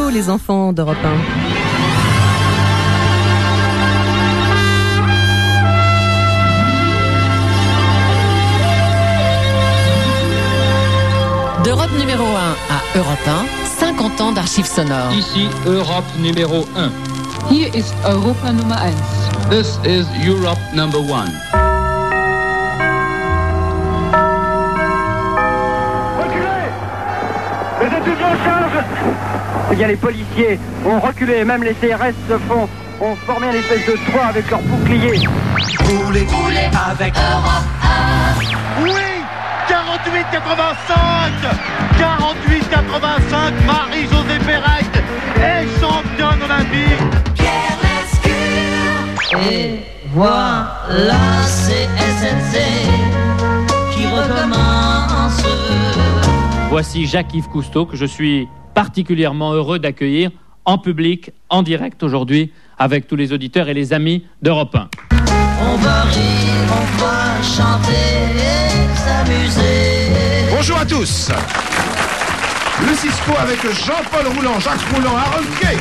vous, les enfants d'Europe 1. D'Europe numéro 1 à Europe 1, 50 ans d'archives sonores. Ici Europe numéro 1. Hier ist Europa Nummer 1. This is Europe number 1. Reculez! Les étudiants chargent! Eh bien, les policiers ont reculé, même les CRS ont formé une espèce de toit avec leurs boucliers. Roulez avec Europe 1. Oui! 48-85 Marie-Josée Perrette est championne olympique. Pierre Lescure. Et voilà, c'est SNC qui recommence. Voici Jacques-Yves Cousteau que je suis particulièrement heureux d'accueillir en public, en direct aujourd'hui, avec tous les auditeurs et les amis d'Europe 1. On va rire, on va chanter et s'amuser. Bonjour à tous. Le Cisco avec Jean-Paul Rouland, Jacques Rouland, Harold Kay.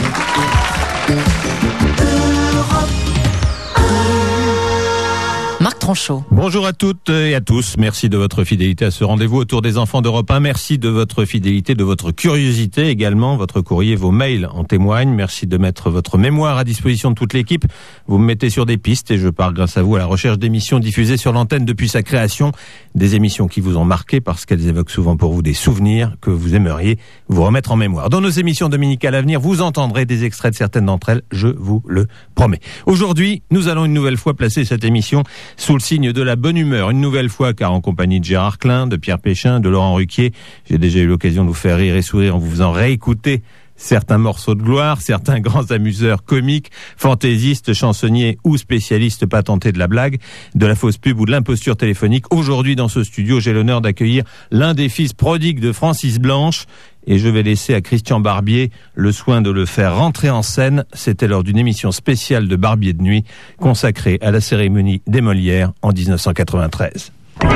Marc Tronchot. Bonjour à toutes et à tous. Merci de votre fidélité à ce rendez-vous autour des enfants d'Europe 1. Merci de votre fidélité, de votre curiosité également. Votre courrier, vos mails en témoignent. Merci de mettre votre mémoire à disposition de toute l'équipe. Vous me mettez sur des pistes et je pars grâce à vous à la recherche d'émissions diffusées sur l'antenne depuis sa création. Des émissions qui vous ont marqué parce qu'elles évoquent souvent pour vous des souvenirs que vous aimeriez vous remettre en mémoire. Dans nos émissions dominicales à venir, vous entendrez des extraits de certaines d'entre elles, je vous le promets. Aujourd'hui, nous allons une nouvelle fois placer cette émission sous le signe de la bonne humeur, une nouvelle fois, car en compagnie de Gérard Klein, de Pierre Péchin, de Laurent Ruquier, j'ai déjà eu l'occasion de vous faire rire et sourire en vous faisant réécouter certains morceaux de gloire, certains grands amuseurs comiques, fantaisistes, chansonniers ou spécialistes patentés de la blague, de la fausse pub ou de l'imposture téléphonique. Aujourd'hui, dans ce studio, j'ai l'honneur d'accueillir l'un des fils prodigues de Francis Blanche, et je vais laisser à Christian Barbier le soin de le faire rentrer en scène. C'était lors d'une émission spéciale de Barbier de nuit, consacrée à la cérémonie des Molières en 1993.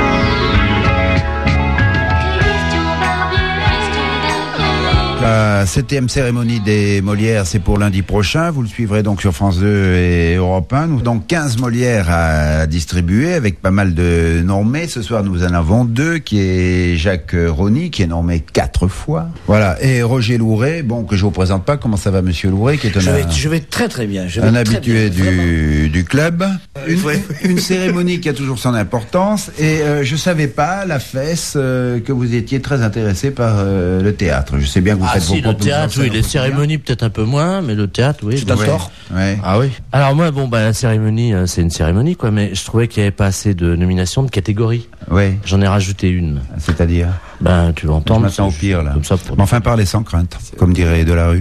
La 7e cérémonie des Molières, c'est pour lundi prochain. Vous le suivrez donc sur France 2 et Europe 1. Nous avons donc 15 Molières à distribuer avec pas mal de normés. Ce soir, nous en avons 2, qui est Jacques Rony, qui est normé 4 fois. Voilà. Et Roger Louret, bon, que je vous présente pas. Comment ça va, monsieur Louret, qui est je vais très très bien. Un habitué du club. Une cérémonie qui a toujours son importance. Et je savais pas, la fesse, que vous étiez très intéressé par le théâtre. Je sais bien que vous faites le théâtre, oui, les cérémonies peut-être un peu moins, mais le théâtre, oui. Tout à tort. Ouais. Ah oui. Alors moi, la cérémonie, c'est une cérémonie, quoi, mais je trouvais qu'il n'y avait pas assez de nominations de catégories. Oui. J'en ai rajouté une. C'est-à-dire? Tu l'entends. Je m'attends au pire, là. Comme ça mais enfin, parlez sans crainte, comme dirait Delarue.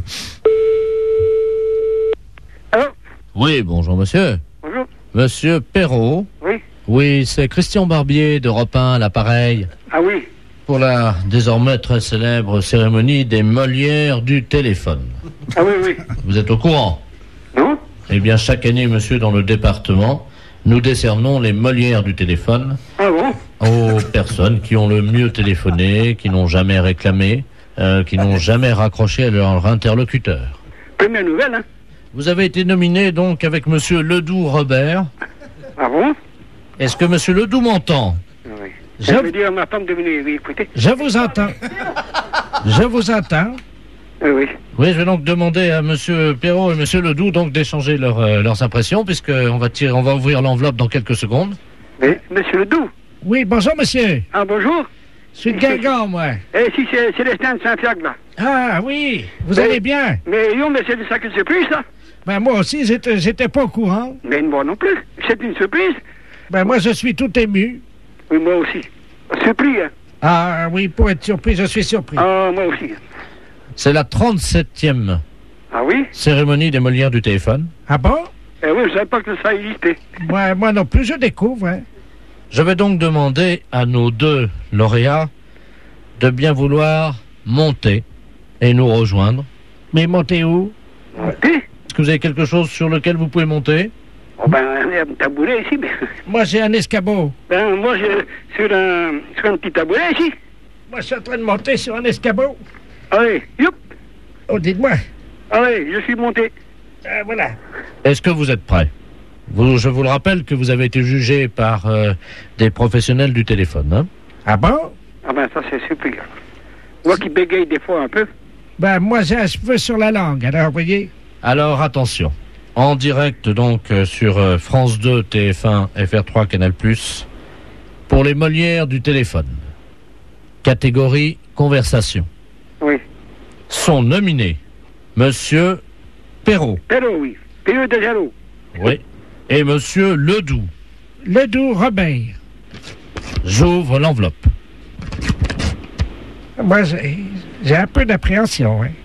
Allô? Oui, bonjour monsieur. Bonjour. Monsieur Perrault. Oui. Oui, c'est Christian Barbier d'Europe 1, à l'appareil. Ah oui. Pour la désormais très célèbre cérémonie des Molières du téléphone. Ah oui, oui. Vous êtes au courant? Non? Eh bien, chaque année, monsieur, dans le département, nous décernons les Molières du téléphone. Ah bon? Aux personnes qui ont le mieux téléphoné, qui n'ont jamais réclamé, qui n'ont jamais raccroché à leur interlocuteur. Première nouvelle, hein? Vous avez été nominé, donc, avec monsieur Ledoux Robert. Ah bon? Est-ce que monsieur Ledoux m'entend? Oui. Je veux dire à ma femme de venir, oui, écoutez. Je vous entends. Je vous entends. Oui. Oui, je vais donc demander à monsieur Perrault et monsieur Ledoux donc d'échanger leurs impressions, puisqu'on va ouvrir l'enveloppe dans quelques secondes. Oui, monsieur Ledoux. Oui, bonjour monsieur. Ah, bonjour. Je suis de Guingamp, moi. Eh, si, c'est Célestin de Saint-Fiacre, là. Ah, oui, vous allez bien? Mais c'est une sacrée surprise, ça. Moi aussi, j'étais pas au courant. Mais moi non plus. C'est une surprise. Moi, je suis tout ému. Oui, moi aussi. Surpris, hein. Ah, oui, pour être surpris, je suis surpris. Ah, moi aussi. C'est la 37e cérémonie des Molières du téléphone. Ah bon? Eh oui, je ne savais pas que ça existait. Moi non plus, je découvre. Hein. Je vais donc demander à nos 2 lauréats de bien vouloir monter et nous rejoindre. Mais monter où? Monter? Est-ce que vous avez quelque chose sur lequel vous pouvez monter? Oh il y a un tabouret ici. Mais... Moi, j'ai un escabeau. Moi, sur un petit tabouret ici. Moi, je suis en train de monter sur un escabeau. Allez, youp. Oh, dites-moi, Ah oui, je suis monté. Voilà. Est-ce que vous êtes prêt? Je vous le rappelle que vous avez été jugé par des professionnels du téléphone. Hein? Ah bon? Ah ben ça c'est super. Moi qui bégaye des fois un peu. Ben moi j'ai un cheveu sur la langue, alors vous voyez. Alors attention, en direct donc sur France 2, TF1, FR3, Canal+, pour les Molières du téléphone. Catégorie conversation. Oui. Sont nominés Monsieur Perrault. Perrault, oui. P.E. de Jalot. Oui. Et Monsieur Ledoux. Ledoux Robert. J'ouvre l'enveloppe. Moi j'ai un peu d'appréhension, hein.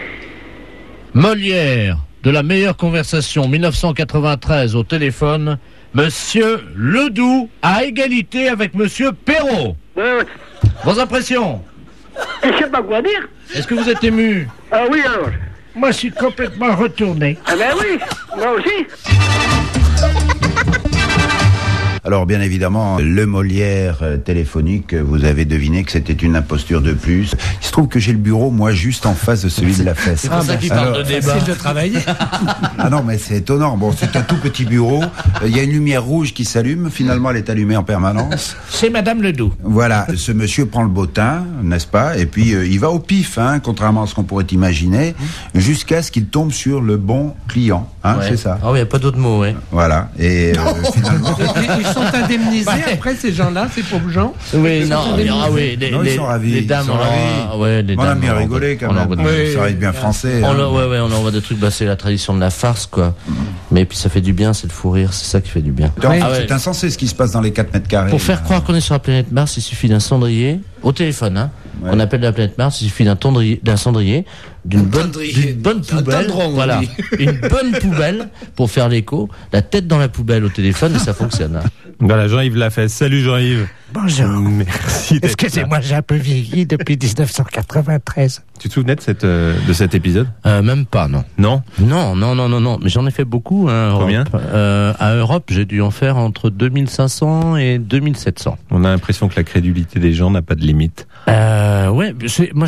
Molière de la meilleure conversation 1993 au téléphone, Monsieur Ledoux à égalité avec Monsieur Perrault. Vos impressions? Je sais pas quoi dire. Est-ce que vous êtes ému? Ah oui alors. Moi je suis complètement retourné. Ah ben oui, moi aussi. Alors bien évidemment, le Molière téléphonique, vous avez deviné que c'était une imposture de plus. Il se trouve que j'ai le bureau, moi, juste en face de celui de la fesse. C'est pour ça qu'il parle de débat. Facile de travailler. Ah non, mais c'est étonnant. Bon, c'est un tout petit bureau. Il y a une lumière rouge qui s'allume. Finalement, elle est allumée en permanence. C'est Madame Ledoux. Voilà, ce monsieur prend le bottin, n'est-ce pas? Et puis il va au pif, hein, contrairement à ce qu'on pourrait imaginer, jusqu'à ce qu'il tombe sur le bon client. Hein, Ouais. c'est ça. Ah oui, il n'y a pas d'autre mot, ouais. Voilà. Et finalement. Ils sont indemnisés après ces gens-là, ces pauvres gens. Oui, non, oui, Non, ils sont ravis. les dames, ils sont ravis. ouais, les On a dames, bien on rigolé quand envoie même. des- Ça va être bien français. On hein. on envoie des trucs, c'est la tradition de la farce, quoi. Mais puis ça fait du bien, c'est le fou rire, c'est ça qui fait du bien. Donc, Ah ouais. c'est insensé ce qui se passe dans les 4 mètres carrés. Pour faire croire qu'on est sur la planète Mars, il suffit d'un cendrier, au téléphone, hein. Ouais. On appelle la planète Mars, il suffit d'un cendrier, d'une bonne poubelle, voilà, une bonne poubelle pour faire l'écho, la tête dans la poubelle au téléphone et ça fonctionne. Hein. Voilà, Jean-Yves Lafesse. Salut Jean-Yves. Bonjour. Merci. d'être là. Excusez-moi, j'ai un peu vieilli depuis 1993. Tu te souvenais de cet épisode? Même pas, non. Non? Non. Mais j'en ai fait beaucoup, hein, Europe. Combien? À Europe, j'ai dû en faire entre 2500 et 2700. On a l'impression que la crédulité des gens n'a pas de limite. Ouais, moi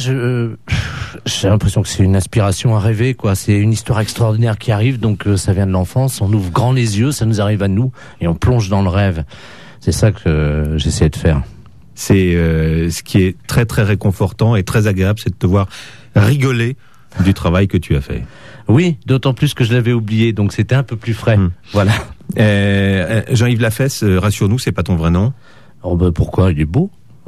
j'ai l'impression que c'est une aspiration à rêver, quoi. C'est une histoire extraordinaire qui arrive, donc ça vient de l'enfance. On ouvre grand les yeux, ça nous arrive à nous, et on plonge dans le rêve. C'est ça que j'essaie de faire. C'est ce qui est très très réconfortant et très agréable, c'est de te voir rigoler du travail que tu as fait. Oui, d'autant plus que je l'avais oublié, donc c'était un peu plus frais. Voilà. Jean-Yves Lafesse, rassure-nous, c'est pas ton vrai nom? Oh ben pourquoi? Il est beau.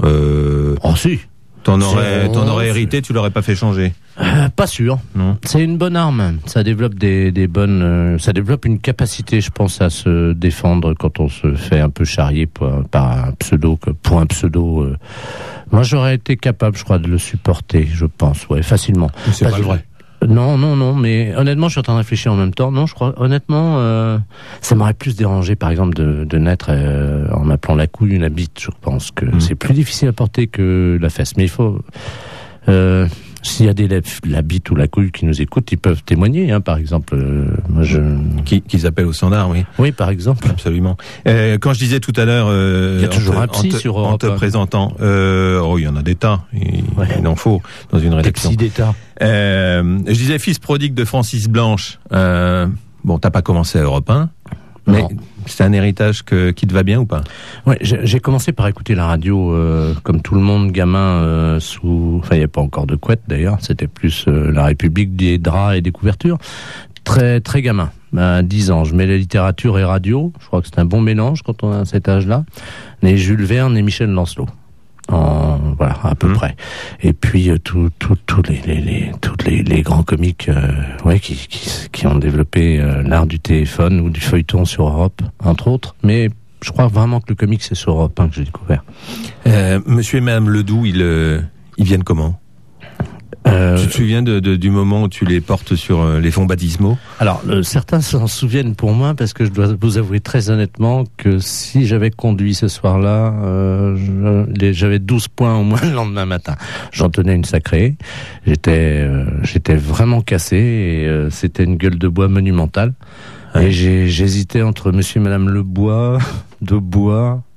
Oh si. T'en aurais hérité, tu l'aurais pas fait changer? Pas sûr. Non. C'est une bonne arme. Ça développe des bonnes. Ça développe une capacité, je pense, à se défendre quand on se fait un peu charrier par un pseudo. Pour un pseudo, moi j'aurais été capable, je crois, de le supporter. Je pense, ouais, facilement. Mais c'est pas le vrai. Non, mais honnêtement, je suis en train de réfléchir en même temps. Non, je crois, honnêtement, ça m'aurait plus dérangé, par exemple, de naître en appelant la couille une bite. Je pense que c'est plus difficile à porter que la fesse. Mais il faut, s'il y a la bite ou la couille qui nous écoutent, ils peuvent témoigner, hein, par exemple. Moi, qu'ils appellent au standard, oui. Oui, par exemple. Absolument. Quand je disais tout à l'heure, il y a toujours un psy sur Europe. En te présentant, il y en a des tas. Il en faut dans une rédaction. Des psys d'État. Je disais fils prodigue de Francis Blanche. Bon, t'as pas commencé à Europe 1, mais c'est un héritage qui te va bien ou pas? Ouais, j'ai commencé par écouter la radio comme tout le monde, gamin, enfin il n'y avait pas encore de couette d'ailleurs, c'était plus la République des draps et des couvertures. Très très gamin, à 10 ans, je mets la littérature et radio, je crois que c'est un bon mélange quand on a cet âge-là. Les Jules Verne et Michel Lancelot. Voilà, à peu près. Et puis tous les grands comiques qui ont développé l'art du téléphone ou du feuilleton sur Europe, entre autres. Mais je crois vraiment que le comique c'est sur Europe 1 que j'ai découvert. Monsieur et Madame Ledoux, ils viennent comment? Tu te souviens du moment où tu les portes sur les fonds baptismaux? Alors, certains s'en souviennent pour moi parce que je dois vous avouer très honnêtement que si j'avais conduit ce soir-là, j'avais 12 points au moins le lendemain matin. J'en tenais une sacrée. J'étais vraiment cassé et c'était une gueule de bois monumentale. Ouais. Et j'hésitais entre Monsieur et Madame Lebois, de Bois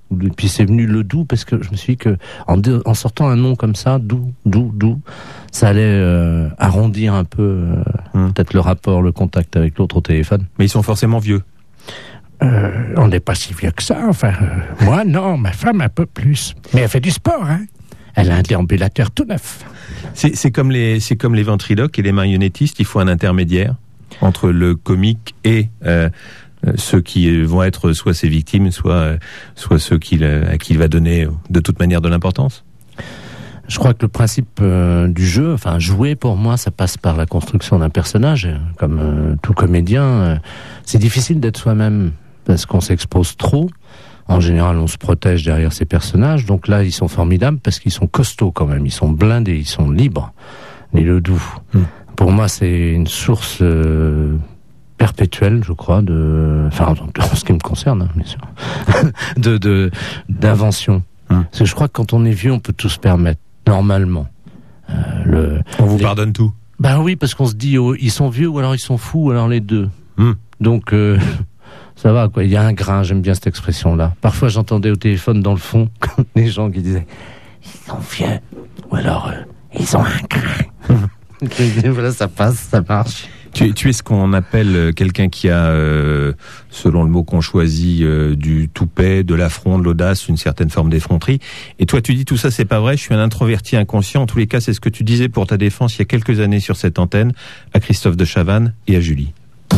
Et puis c'est venu le Doubs parce que je me suis dit que en sortant un nom comme ça, Doubs, ça allait arrondir un peu peut-être le rapport, le contact avec l'autre au téléphone. Mais ils sont forcément vieux. On n'est pas si vieux que ça. Enfin, moi non, ma femme un peu plus. Mais elle fait du sport, hein. Elle a un déambulateur tout neuf. C'est comme les ventriloques et les marionnettistes. Il faut un intermédiaire entre le comique et ceux qui vont être soit ses victimes, soit ceux à qui il va donner de toute manière de l'importance. Je crois que le principe du jeu, enfin jouer pour moi, ça passe par la construction d'un personnage. Comme tout comédien, c'est difficile d'être soi-même parce qu'on s'expose trop. En général, on se protège derrière ces personnages. Donc là, ils sont formidables parce qu'ils sont costauds quand même. Ils sont blindés, ils sont libres. Les Ledoux. Pour moi, c'est une source perpétuelle, je crois, en ce qui me concerne, hein, bien sûr, d'invention. Parce que je crois que quand on est vieux, on peut tout se permettre, normalement. On vous pardonne tout. Ben oui, parce qu'on se dit, ils sont vieux ou alors ils sont fous, ou alors les deux. Donc, ça va, quoi. Il y a un grain, j'aime bien cette expression-là. Parfois, j'entendais au téléphone, dans le fond, des gens qui disaient, ils sont vieux, ou alors, ils ont un grain. Voilà, ça passe, ça marche. Tu es ce qu'on appelle quelqu'un qui a, selon le mot qu'on choisit, du toupet, de l'affront, de l'audace, une certaine forme d'effronterie. Et toi, tu dis tout ça, c'est pas vrai. Je suis un introverti inconscient. En tous les cas, c'est ce que tu disais pour ta défense il y a quelques années sur cette antenne, à Christophe de Chavannes et à Julie.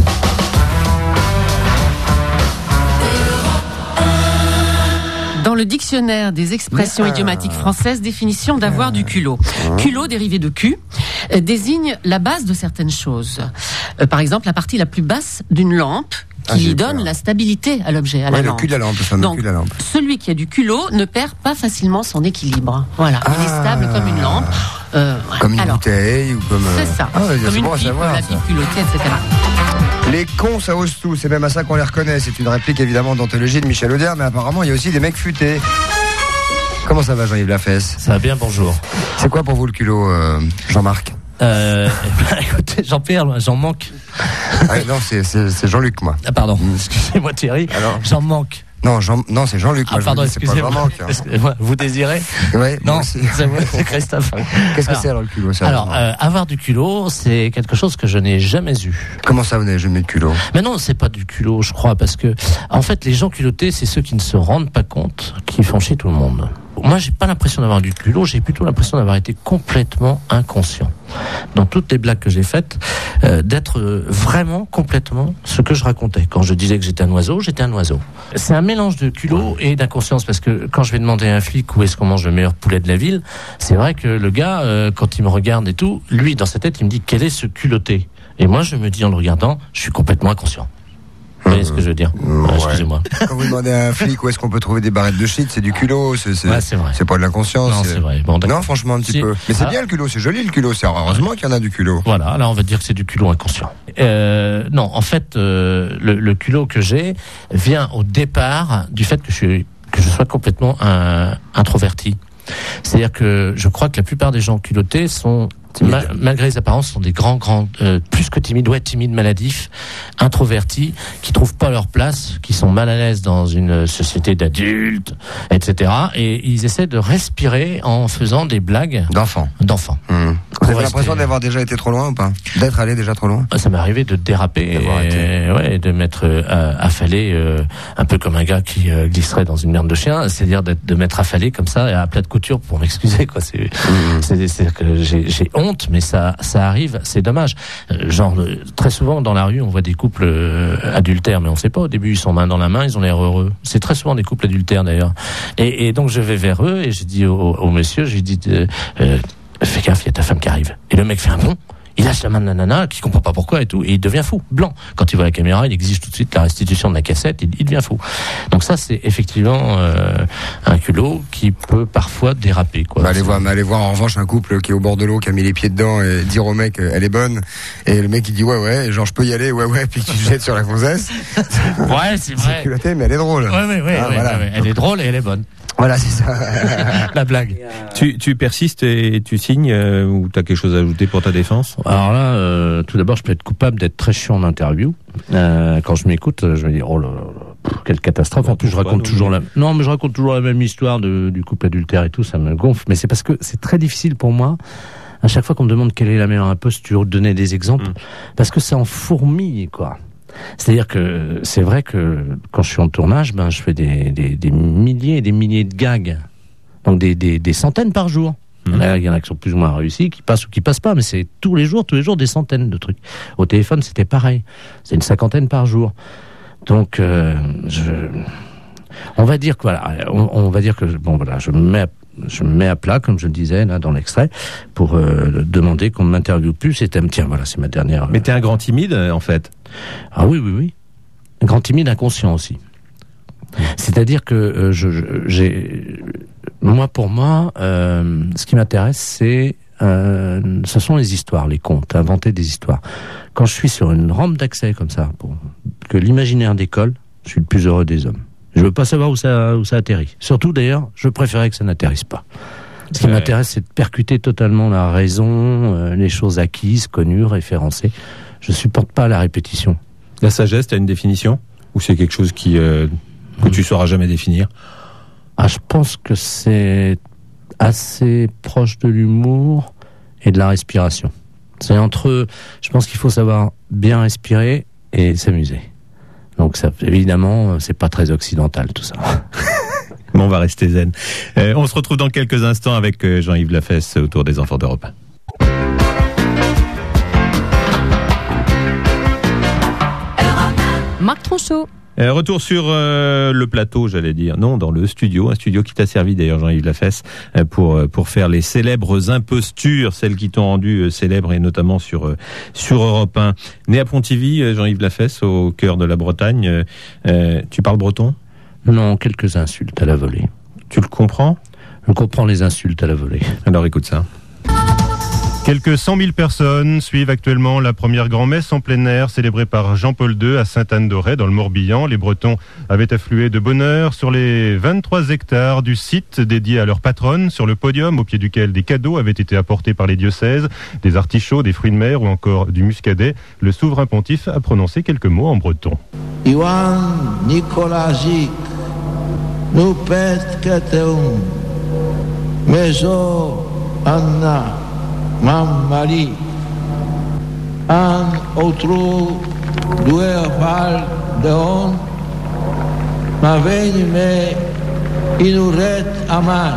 Dans le dictionnaire des expressions idiomatiques françaises, définition d'avoir du culot. Culot, dérivé de cul, désigne la base de certaines choses. Par exemple, la partie la plus basse d'une lampe qui donne la stabilité à l'objet, à la lampe. Le cul de la lampe, ça. Donc, le cul de la lampe. Celui qui a du culot ne perd pas facilement son équilibre. Voilà, il est stable comme une lampe. Comme une bouteille ou comme... C'est ça, comme une pipe, la pipe culottée, etc. Les cons, ça ose tout. C'est même à ça qu'on les reconnaît. C'est une réplique évidemment d'anthologie de Michel Audiard, mais apparemment il y a aussi des mecs futés. Comment ça va, Jean-Yves Lafesse? Ça va bien, bonjour. C'est quoi pour vous le culot, Jean-Marc? Écoutez, Jean-Pierre, j'en manque. Non, c'est Jean-Luc, moi. Ah, pardon, excusez-moi Thierry. Alors, j'en manque. Non, c'est Jean-Luc. Ah, pardon, excusez-moi. Vous désirez? Oui. Non, c'est Christophe. Qu'est-ce que c'est alors le culot? Alors, avoir du culot, c'est quelque chose que je n'ai jamais eu. Comment ça, vous n'avez jamais eu de culot? Mais non, c'est pas du culot, je crois, parce que, en fait, les gens culottés, c'est ceux qui ne se rendent pas compte qu'ils font chier tout le monde. Moi, j'ai pas l'impression d'avoir du culot, j'ai plutôt l'impression d'avoir été complètement inconscient. Dans toutes les blagues que j'ai faites, d'être vraiment complètement ce que je racontais. Quand je disais que j'étais un oiseau, j'étais un oiseau. C'est un mélange de culot et d'inconscience, parce que quand je vais demander à un flic où est-ce qu'on mange le meilleur poulet de la ville, c'est vrai que le gars, quand il me regarde et tout, lui, dans sa tête, il me dit quel est ce culotté? Et moi, je me dis en le regardant, je suis complètement inconscient. Vous voyez ce que je veux dire? Excusez-moi. Quand vous demandez à un flic où est-ce qu'on peut trouver des barrettes de shit, c'est du culot, c'est vrai. C'est pas de l'inconscience. Non, c'est vrai. Bon, non, franchement, un petit peu. Mais c'est bien le culot, c'est joli le culot, c'est heureusement qu'il y en a du culot. Voilà, là on va dire que c'est du culot inconscient. Non, en fait, le culot que j'ai vient au départ du fait que je sois complètement introverti. C'est-à-dire que je crois que la plupart des gens culottés sont, malgré les apparences, sont des grands, plus que timides, maladifs, introvertis, qui trouvent pas leur place, qui sont mal à l'aise dans une société d'adultes, etc. Et ils essaient de respirer en faisant des blagues d'enfants. Vous avez l'impression d'avoir déjà été trop loin ou pas? D'être allé déjà trop loin? Ça m'est arrivé de déraper et de m'être affalé, un peu comme un gars qui glisserait dans une merde de chien, c'est-à-dire de m'être affalé comme ça à plat de couture pour m'excuser, quoi. C'est que j'ai honte, mais ça arrive, c'est dommage. Très souvent dans la rue, on voit des couples adultères, mais on sait pas. Au début, ils sont main dans la main, ils ont l'air heureux. C'est très souvent des couples adultères d'ailleurs. Et donc je vais vers eux et j'ai dit au monsieur, j'ai dit fais gaffe, il y a ta femme qui arrive. Et le mec fait un bond. Il lâche la main de la nana, qui comprend pas pourquoi et tout, et il devient fou, blanc. Quand il voit la caméra, il exige tout de suite la restitution de la cassette, il devient fou. Donc ça, c'est effectivement un culot qui peut parfois déraper, quoi. Allez voir en revanche un couple qui est au bord de l'eau, qui a mis les pieds dedans et dire au mec, elle est bonne, et le mec il dit ouais, et genre je peux y aller, ouais, puis tu te jettes sur la gonzesse. Ouais, c'est vrai. C'est culotté, mais elle est drôle. Ouais, voilà. Elle est drôle et elle est bonne. Voilà, c'est ça. La blague. Tu persistes et tu signes ou t'as quelque chose à ajouter pour ta défense? Alors là, tout d'abord, je peux être coupable d'être très chiant en interview. Quand je m'écoute, je me dis oh là là, quelle catastrophe. En plus, je raconte toujours la même histoire du couple adultère et tout, ça me gonfle. Mais c'est parce que c'est très difficile pour moi, à chaque fois qu'on me demande quelle est la meilleure imposture, de donner des exemples, parce que ça en fourmille, quoi. C'est-à-dire que c'est vrai que quand je suis en tournage, je fais des milliers et des milliers de gags. Donc des centaines par jour. Il y en a qui sont plus ou moins réussis, qui passent ou qui passent pas, mais c'est tous les jours des centaines de trucs. Au téléphone, c'était pareil. C'est une 50aine par jour. Donc, on va dire que voilà, je me mets à plat, comme je le disais là dans l'extrait, pour demander qu'on ne m'interviewe plus. Tiens, voilà, c'est ma dernière. Mais t'es un grand timide, en fait. Ah oui. Un grand timide inconscient aussi. C'est-à-dire que pour moi, ce qui m'intéresse, ce sont les histoires, les contes, inventer des histoires. Quand je suis sur une rampe d'accès comme ça, pour que l'imaginaire décolle, je suis le plus heureux des hommes. Je veux pas savoir où ça atterrit. Surtout d'ailleurs, je préférais que ça n'atterrisse pas. Ce qui m'intéresse, c'est de percuter totalement la raison, les choses acquises, connues, référencées. Je supporte pas la répétition. La sagesse, t'as une définition? Ou c'est quelque chose que tu sauras jamais définir? Je pense que c'est assez proche de l'humour et de la respiration. C'est je pense qu'il faut savoir bien respirer et s'amuser. Donc ça, évidemment, c'est pas très occidental tout ça. Bon, on va rester zen. On se retrouve dans quelques instants avec Jean-Yves Lafesse autour des enfants d'Europe 1. Marc Tronchot. Retour sur le plateau, j'allais dire. Non, dans le studio. Un studio qui t'a servi d'ailleurs, Jean-Yves Lafesse, pour faire les célèbres impostures, celles qui t'ont rendu célèbre et notamment sur Europe 1. Né à Pontivy, Jean-Yves Lafesse, au cœur de la Bretagne. Tu parles breton? Non, quelques insultes à la volée. Tu le comprends? Je comprends les insultes à la volée. Alors écoute ça. Quelques 100 000 personnes suivent actuellement la première grand-messe en plein air célébrée par Jean-Paul II à Sainte-Anne-d'Auray dans le Morbihan. Les Bretons avaient afflué de bonne heure sur les 23 hectares du site dédié à leur patronne, sur le podium au pied duquel des cadeaux avaient été apportés par les diocèses, des artichauts, des fruits de mer ou encore du muscadet. Le souverain pontife a prononcé quelques mots en breton. Ioan Nicolazic, nous pète cateum, meso Anna. Mam Marie, an outro dueval de on, ma venime inuret aman.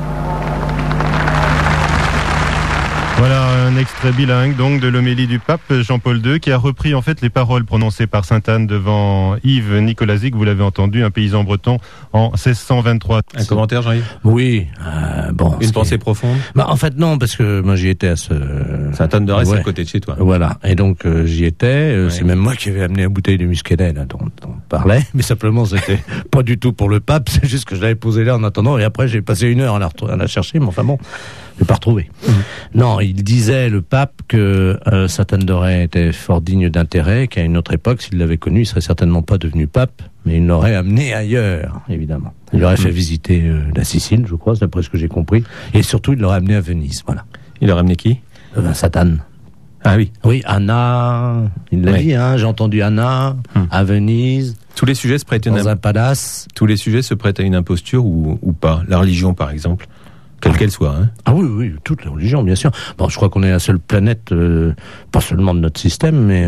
Voilà un extrait bilingue donc de l'homélie du pape Jean-Paul II qui a repris en fait les paroles prononcées par Sainte Anne devant Yves Nicolazic, vous l'avez entendu, un paysan breton en 1623. Un commentaire, Jean-Yves? Oui, bon. Une pensée profonde? En fait non, parce que moi j'y étais à Sainte Anne d'Auray, c'est à côté de chez toi. Voilà, et donc j'y étais, c'est même moi qui avais amené la bouteille de muscadet là, dont on parlait, mais simplement c'était pas du tout pour le pape, c'est juste que je l'avais posé là en attendant, et après j'ai passé 1 heure à la chercher, mais enfin bon, je l'ai pas retrouvé. Non, il disait, le pape, que Sainte Anne d'Auray était fort digne d'intérêt, qu'à une autre époque, s'il l'avait connu, il serait certainement pas devenu pape, mais il l'aurait amené ailleurs, évidemment. Il aurait fait visiter la Sicile, je crois, d'après ce que j'ai compris, et surtout, il l'aurait amené à Venise, voilà. Il aurait amené qui? Sainte Anne. Ah oui. Oui, Anna, il l'a dit, j'ai entendu Anna, à Venise. Tous les sujets se prêtent dans un palace. Tous les sujets se prêtent à une imposture ou pas? La religion, par exemple? Quelle qu'elle soit, hein. Ah oui, toutes les religions, bien sûr. Bon, je crois qu'on est la seule planète, pas seulement de notre système, mais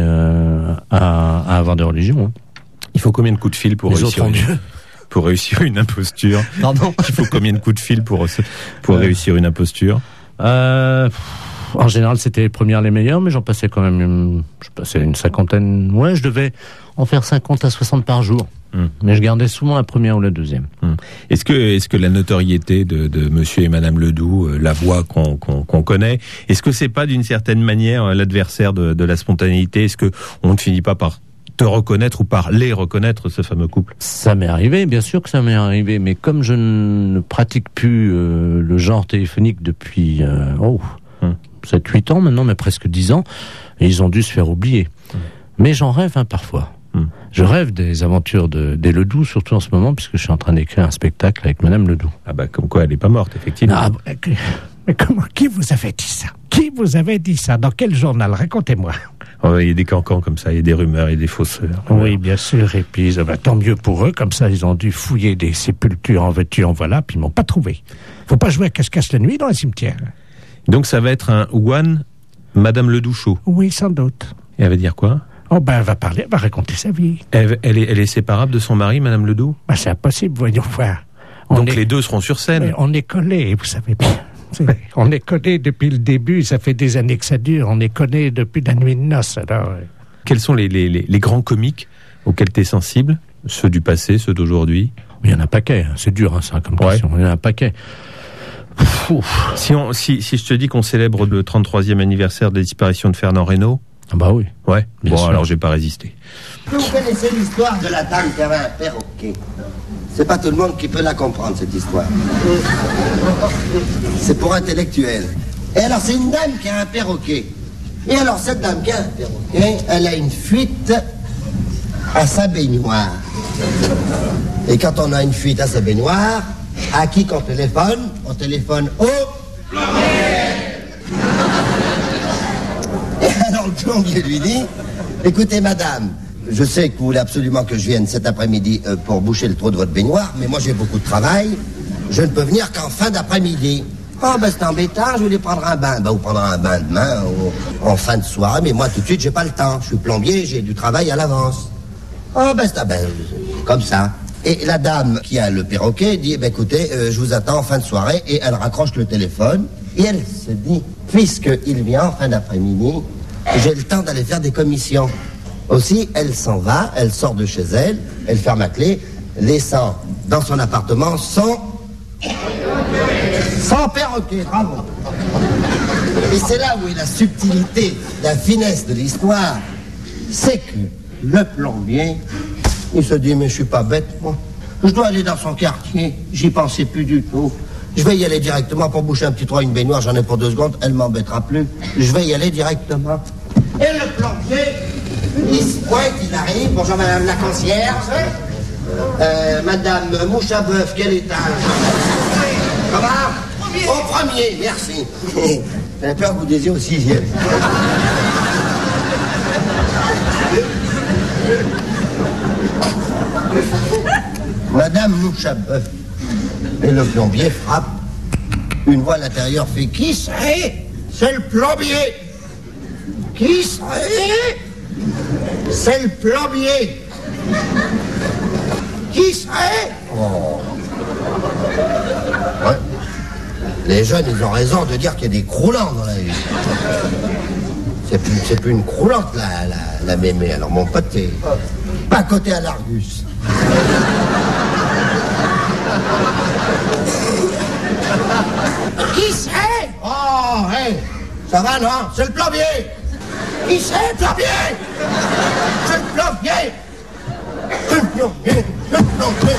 à avoir des religions. Hein. Il faut combien de coups de fil pour réussir une imposture? Pardon? Il faut combien de coups de fil pour réussir une imposture? En général, c'était les premières les meilleures, mais j'en passais quand même une 50aine. Ouais, je devais en faire 50 à 60 par jour. Mais je gardais souvent la première ou la deuxième. Est-ce que la notoriété de Monsieur et Madame Ledoux, la voix qu'on connaît, est-ce que c'est pas d'une certaine manière l'adversaire de la spontanéité? Est-ce que on ne finit pas par te reconnaître ou par les reconnaître, ce fameux couple? Ça m'est arrivé, bien sûr que ça m'est arrivé, mais comme je ne pratique plus le genre téléphonique depuis 7-8 ans maintenant, mais presque 10 ans, et ils ont dû se faire oublier. Mais j'en rêve parfois. Je rêve des aventures des Ledoux, surtout en ce moment, puisque je suis en train d'écrire un spectacle avec Madame Ledoux. Ah bah comme quoi elle n'est pas morte, effectivement. Mais comment? Qui vous avait dit ça? Qui vous avait dit ça? Dans quel journal? Racontez-moi. Il y a des cancans comme ça, il y a des rumeurs, il y a des faussaires. Oui, bien sûr. Et puis, tant mieux pour eux. Comme ça, ils ont dû fouiller des sépultures en veux-tu, en voilà, puis ils m'ont pas trouvé. Faut pas jouer à cache-cache la nuit dans les cimetières. Donc ça va être un one Madame Ledouchot. Oui, sans doute. Et elle va dire quoi? Oh ben, elle va parler, elle va raconter sa vie. Elle est séparable de son mari, Madame Ledoux? Ben, c'est impossible, voyons voir. Donc les deux seront sur scène. Mais on est collés, vous savez bien. On est collés depuis le début, ça fait des années que ça dure. On est collés depuis la nuit de noces. Alors... Quels sont les grands comiques auxquels tu es sensible? Ceux du passé, ceux d'aujourd'hui? Il y en a un paquet, hein. C'est dur, hein, ça, comme question. Il y en a un paquet. Si je te dis qu'on célèbre le 33e anniversaire de la disparition de Fernand Reynaud? Ah bah oui. Ouais. Bien sûr. Alors j'ai pas résisté. Vous connaissez l'histoire de la dame qui avait un perroquet. C'est pas tout le monde qui peut la comprendre, cette histoire. C'est pour intellectuels. Et alors, c'est une dame qui a un perroquet. Et alors, cette dame qui a un perroquet, elle a une fuite à sa baignoire. Et quand on a une fuite à sa baignoire, à qui qu'on téléphone? On téléphone au plombier. Et alors, le plombier lui dit, écoutez, madame, je sais que vous voulez absolument que je vienne cet après-midi pour boucher le trou de votre baignoire, mais moi j'ai beaucoup de travail. Je ne peux venir qu'en fin d'après-midi. Oh, ben c'est embêtant, je voulais prendre un bain. Ben, vous prendrez un bain demain, en fin de soirée, mais moi tout de suite, j'ai pas le temps. Je suis plombier, j'ai du travail à l'avance. Oh, ben c'est comme ça. Et la dame qui a le perroquet dit, ben écoutez, je vous attends en fin de soirée, et elle raccroche le téléphone, et elle se dit, puisqu'il vient en fin d'après-midi, j'ai le temps d'aller faire des commissions. Aussi, elle s'en va, elle sort de chez elle, elle ferme la clé, laissant dans son appartement son perroquet, bravo. Et c'est là où est la subtilité, la finesse de l'histoire. C'est que le plombier, il se dit, mais je suis pas bête, moi. Je dois aller dans son quartier, j'y pensais plus du tout. Je vais y aller directement pour boucher un petit trou à une baignoire, j'en ai pour 2 secondes, elle m'embêtera plus. Je vais y aller directement. Et le plombier... Il se pointe, il arrive. Bonjour madame la concierge. Madame Mouche à Bœuf, quel étage? Comment? Au premier, merci. J'avais peur que vous disiez au 6e. Madame Mouche à Bœuf. Et le plombier frappe. Une voix à l'intérieur fait, qui serait? C'est le plombier. Qui serait? C'est le plombier. Qui serait? Oh. Ouais. Les jeunes, ils ont raison de dire qu'il y a des croulants dans la vie. C'est plus une croulante, la mémé. Alors, mon pote, t'es pas côté à l'Argus. Qui serait? Oh, hey, ça va, non? C'est le plombier. Qui c'est, le plombier? C'est le plombier. Le plombier. Le plombier.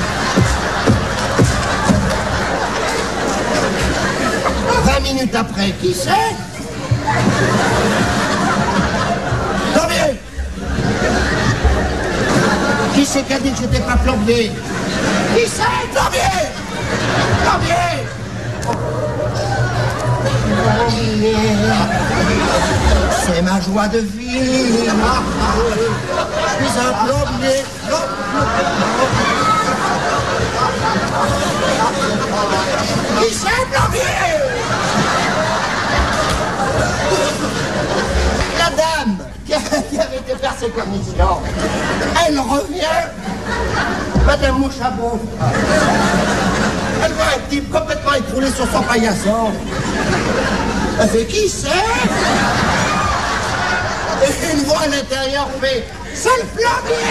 20 minutes après, qui c'est? Plombier. Qui c'est qui a dit que j'étais pas plombier? Qui c'est, plombier? Plombier. C'est ma joie de vivre. Je suis un plombier. Qui c'est, plombier? La dame qui avait été faire ses commissions, elle revient. Madame Mouchabot. Elle voit un type complètement écroulé sur son paillasson. Elle fait, qui c'est? Et une voix à l'intérieur fait, c'est le plombier!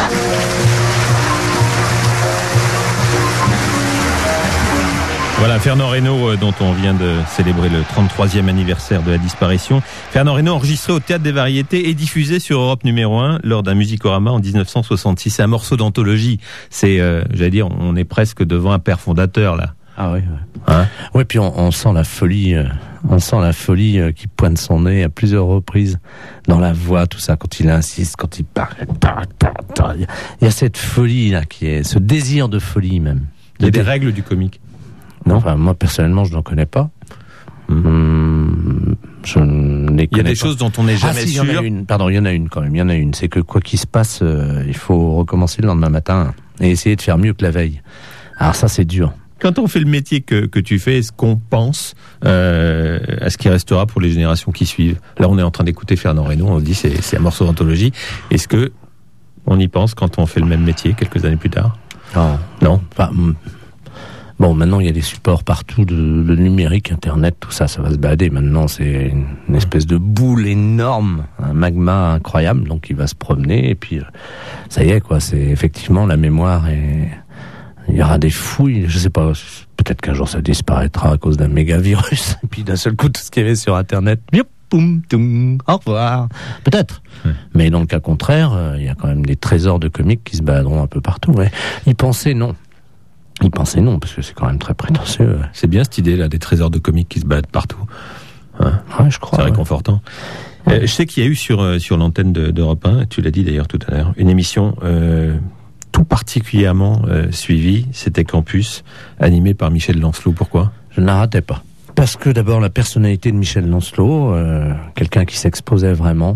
Voilà, Fernand Reynaud, dont on vient de célébrer le 33e anniversaire de la disparition. Fernand Reynaud, enregistré au Théâtre des Variétés et diffusé sur Europe numéro 1 lors d'un musicorama en 1966. C'est un morceau d'anthologie. C'est, j'allais dire, on est presque devant un père fondateur, là. Ah oui, hein? Oui, puis on sent la folie, qui pointe son nez à plusieurs reprises dans la voix, tout ça, quand il insiste, quand il parle. Il y a cette folie là, qui est ce désir de folie même. Il y a des règles du comique. Non, enfin, moi personnellement, je n'en connais pas. Je les Il y a des connaît choses pas. dont on n'est jamais Il y sûr. en a une. Pardon, il y en a une quand même. Il y en a une. C'est que quoi qu'il se passe, il faut recommencer le lendemain matin et essayer de faire mieux que la veille. Alors ça, c'est dur. Quand on fait le métier que tu fais, est-ce qu'on pense à ce qui restera pour les générations qui suivent? Là, on est en train d'écouter Fernand Reynaud, on se dit c'est un morceau d'anthologie. Est-ce que on y pense quand on fait le même métier quelques années plus tard? Non. Enfin, bon, maintenant il y a des supports partout, le numérique, Internet, tout ça, ça va se balader. Maintenant, c'est une espèce de boule énorme, un magma incroyable, donc il va se promener et puis ça y est quoi. C'est effectivement la mémoire et il y aura des fouilles. Je sais pas, peut-être qu'un jour ça disparaîtra à cause d'un méga virus et puis d'un seul coup tout ce qu'il y avait sur Internet. Boum, toum, au revoir. Peut-être. Mais dans le cas contraire, il y a quand même des trésors de comiques qui se baladeront un peu partout. Ouais. Y penser, non. Parce que c'est quand même très prétentieux. C'est bien cette idée-là, des trésors de comiques qui se baladent partout. Ouais, je crois. C'est réconfortant. Je sais qu'il y a eu sur l'antenne d'Europe 1, tu l'as dit d'ailleurs tout à l'heure, une émission tout particulièrement suivie, c'était Campus, animée par Michel Lancelot. Pourquoi? Je ne la ratais pas. Parce que d'abord la personnalité de Michel Lancelot, quelqu'un qui s'exposait vraiment.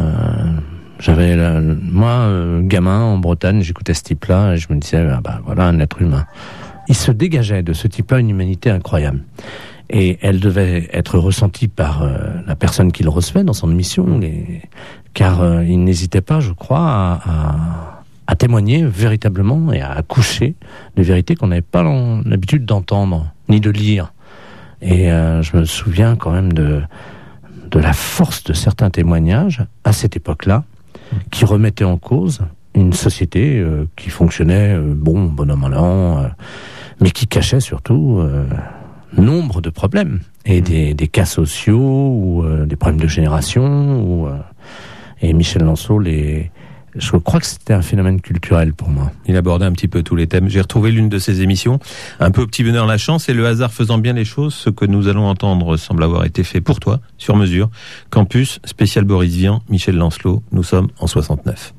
Moi, gamin en Bretagne, j'écoutais ce type-là et je me disais, voilà un être humain. Il se dégageait de ce type-là une humanité incroyable. Et elle devait être ressentie par la personne qui le recevait dans son émission, car il n'hésitait pas, je crois, à témoigner véritablement et à accoucher de vérités qu'on n'avait pas l'habitude d'entendre, ni de lire. Et je me souviens quand même de la force de certains témoignages à cette époque-là, qui remettaient en cause une société qui fonctionnait bon an mal an, mais qui cachait surtout nombre de problèmes et des cas sociaux ou des problèmes de génération. Et Michel Lancelot je crois que c'était un phénomène culturel pour moi. Il abordait un petit peu tous les thèmes. J'ai retrouvé l'une de ses émissions, un peu au petit bonheur la chance, et le hasard faisant bien les choses, ce que nous allons entendre semble avoir été fait pour toi, sur mesure. Campus, spécial Boris Vian, Michel Lancelot, nous sommes en 69.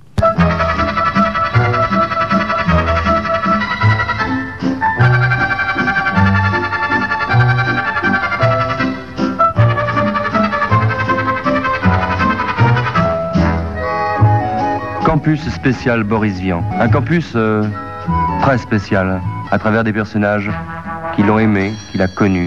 Campus spécial Boris Vian. Un campus très spécial, à travers des personnages qui l'ont aimé, qu'il a connu.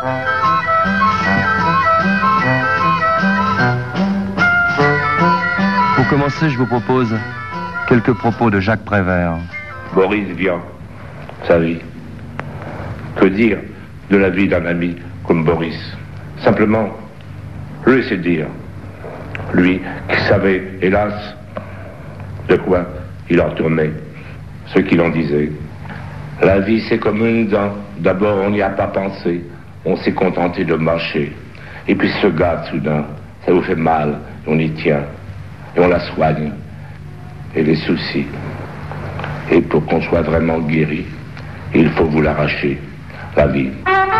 Pour commencer, je vous propose quelques propos de Jacques Prévert. Boris Vian, sa vie. Que dire de la vie d'un ami comme Boris? Simplement, le laisser dire. Lui qui savait, hélas, de quoi il en tournait, ce qu'il en disait. La vie, c'est comme une dent. D'abord, on n'y a pas pensé. On s'est contenté de mâcher. Et puis ce gars, soudain, ça vous fait mal. On y tient. Et on la soigne. Et les soucis. Et pour qu'on soit vraiment guéri, il faut vous l'arracher. La vie.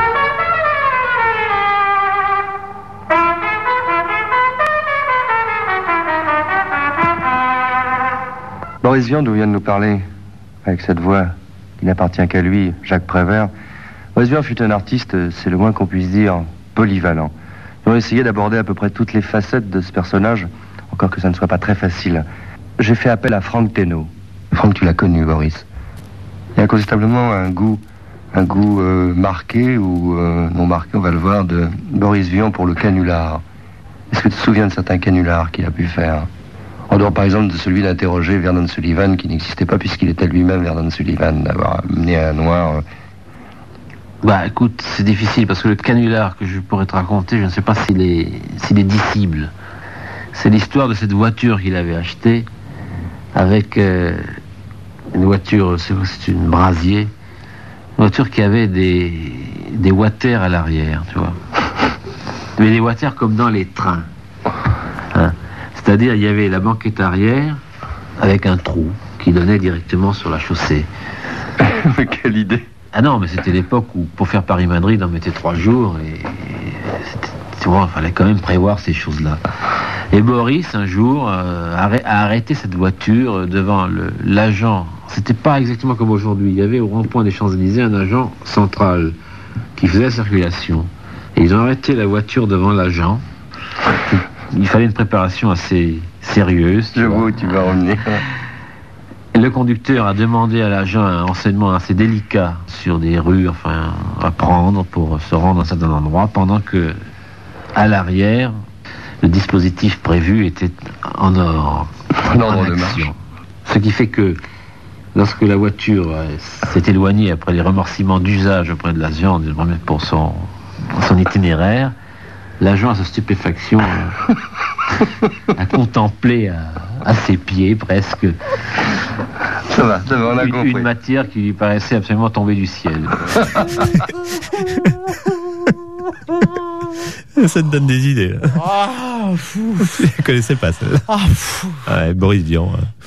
Boris Vian, d'où vient de nous parler, avec cette voix qui n'appartient qu'à lui, Jacques Prévert. Boris Vian fut un artiste, c'est le moins qu'on puisse dire, polyvalent. Ils ont essayé d'aborder à peu près toutes les facettes de ce personnage, encore que ça ne soit pas très facile. J'ai fait appel à Franck Thénault. Franck, tu l'as connu, Boris. Il y a incontestablement un goût marqué ou non marqué, on va le voir, de Boris Vian pour le canular. Est-ce que tu te souviens de certains canulars qu'il a pu faire ? En dehors, par exemple, de celui d'interroger Vernon Sullivan, qui n'existait pas puisqu'il était lui-même Vernon Sullivan, d'avoir amené un noir. Écoute, c'est difficile parce que le canular que je pourrais te raconter, je ne sais pas s'il est dissible. C'est l'histoire de cette voiture qu'il avait achetée avec une voiture, c'est une Brasier, une voiture qui avait des watters à l'arrière, tu vois. Mais des watters comme dans les trains. Hein. C'est-à-dire, il y avait la banquette arrière avec un trou qui donnait directement sur la chaussée. Mais quelle idée! Ah non, mais c'était l'époque où, pour faire Paris-Madrid, on mettait 3 jours et tu vois, il fallait quand même prévoir ces choses-là. Et Boris, un jour, a arrêté cette voiture devant l'agent. C'était pas exactement comme aujourd'hui. Il y avait au rond-point des Champs-Élysées un agent central qui faisait la circulation. Et ils ont arrêté la voiture devant l'agent. Il fallait une préparation assez sérieuse. Je vois où tu vas revenir. Le conducteur a demandé à l'agent un renseignement assez délicat sur des rues, enfin, à prendre pour se rendre à un certain endroit, pendant que, à l'arrière, le dispositif prévu était en action. Ce qui fait que, lorsque la voiture s'est éloignée après les remerciements d'usage auprès de l'agent pour son itinéraire, l'agent, à sa stupéfaction, a contemplé à ses pieds presque Ça va, on a compris. Une matière qui lui paraissait absolument tomber du ciel. Ça te donne des idées. Ah, fou. Je ne connaissais pas celle-là. Ah, fou. Ouais, Boris Vian.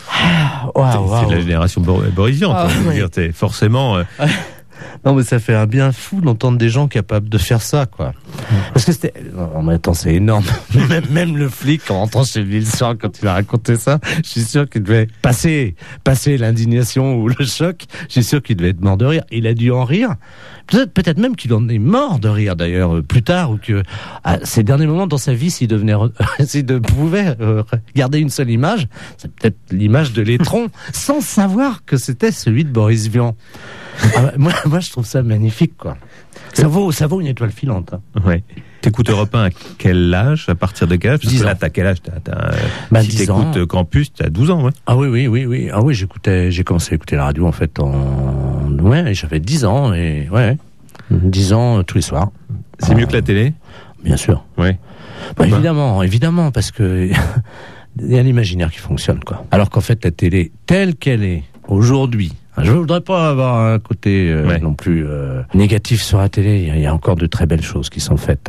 C'est de la génération Boris Vian. Forcément. Non, mais ça fait un bien fou d'entendre des gens capables de faire ça, quoi. Parce que c'était... Non, mais attends, c'est énorme. Même le flic, en rentrant chez lui le soir, quand il a raconté ça, je suis sûr qu'il devait passer l'indignation ou le choc. Je suis sûr qu'il devait être mort de rire. Il a dû en rire. Peut-être même qu'il en est mort de rire, d'ailleurs, plus tard, ou que, à ces derniers moments dans sa vie, s'il pouvait garder une seule image, c'est peut-être l'image de l'étron, sans savoir que c'était celui de Boris Vian. Moi, je trouve ça magnifique, quoi. Ça vaut une étoile filante. Hein. Ouais. T'écoutes Europe 1 à quel âge? À partir de quel âge? 10 ans. Là, t'as quel âge? Si t'écoutes Campus, t'as 12 ans, ouais. Ah oui. Ah oui, j'ai commencé à écouter la radio, en fait, j'avais 10 ans, et 10 ans tous les soirs. C'est mieux que la télé? Bien sûr. Ouais. Évidemment, parce que il y a l'imaginaire qui fonctionne, quoi. Alors qu'en fait, la télé, telle qu'elle est aujourd'hui, je ne voudrais pas avoir un côté non plus négatif sur la télé. Il y a encore de très belles choses qui sont faites.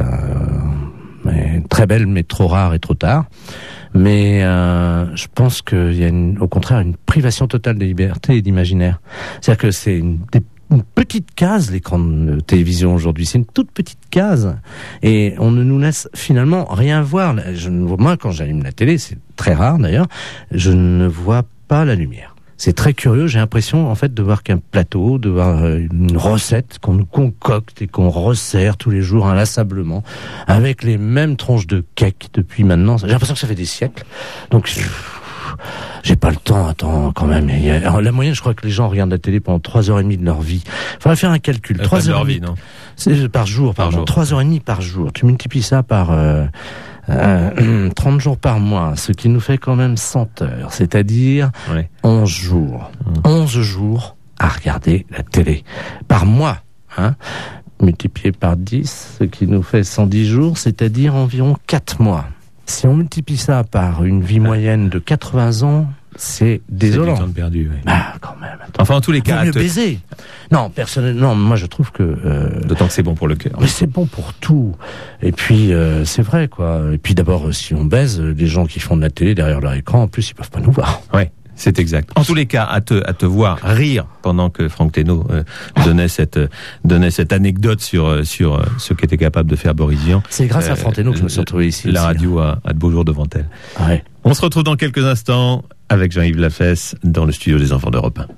Très belles, mais trop rares et trop tard. Mais je pense qu'il y a au contraire une privation totale des libertés et d'imaginaire. C'est-à-dire que c'est une petite case, l'écran de télévision aujourd'hui. C'est une toute petite case. Et on ne nous laisse finalement rien voir. Moi, quand j'allume la télé, c'est très rare d'ailleurs, je ne vois pas la lumière. C'est très curieux, j'ai l'impression en fait de voir qu'un plateau, de voir une recette qu'on nous concocte et qu'on resserre tous les jours inlassablement, avec les mêmes tranches de cake depuis maintenant. J'ai l'impression que ça fait des siècles. Donc j'ai pas le temps, attends, quand même. Alors, la moyenne, je crois que les gens regardent la télé pendant 3h30 de leur vie. Faudrait faire un calcul. 3 heures de leur vie, non? C'est par jour, pardon. 3h30 par jour. Tu multiplies ça par 30 jours par mois, ce qui nous fait quand même 100 heures, c'est-à-dire 11 jours. 11 jours à regarder la télé. Par mois, multiplié par 10, ce qui nous fait 110 jours, c'est-à-dire environ 4 mois. Si on multiplie ça par une vie moyenne de 80 ans, c'est désolant. C'est du temps perdu, oui. Quand même. Attends. Enfin, en tous les cas... Vaut mieux baiser. Non, personnellement, moi je trouve que... D'autant que c'est bon pour le cœur. Mais c'est bon pour tout. Et puis, c'est vrai, quoi. Et puis d'abord, si on baise, les gens qui font de la télé derrière leur écran, en plus, ils peuvent pas nous voir. Ouais. C'est exact. En tous les cas, à te voir rire pendant que Franck Thénault donnait cette anecdote sur ce qu'était capable de faire Boris Vian. C'est grâce à Franck Thénault que je me suis retrouvé ici. La radio a de beaux jours devant elle. Ouais. On se retrouve dans quelques instants avec Jean-Yves Lafesse dans le studio des enfants d'Europe 1.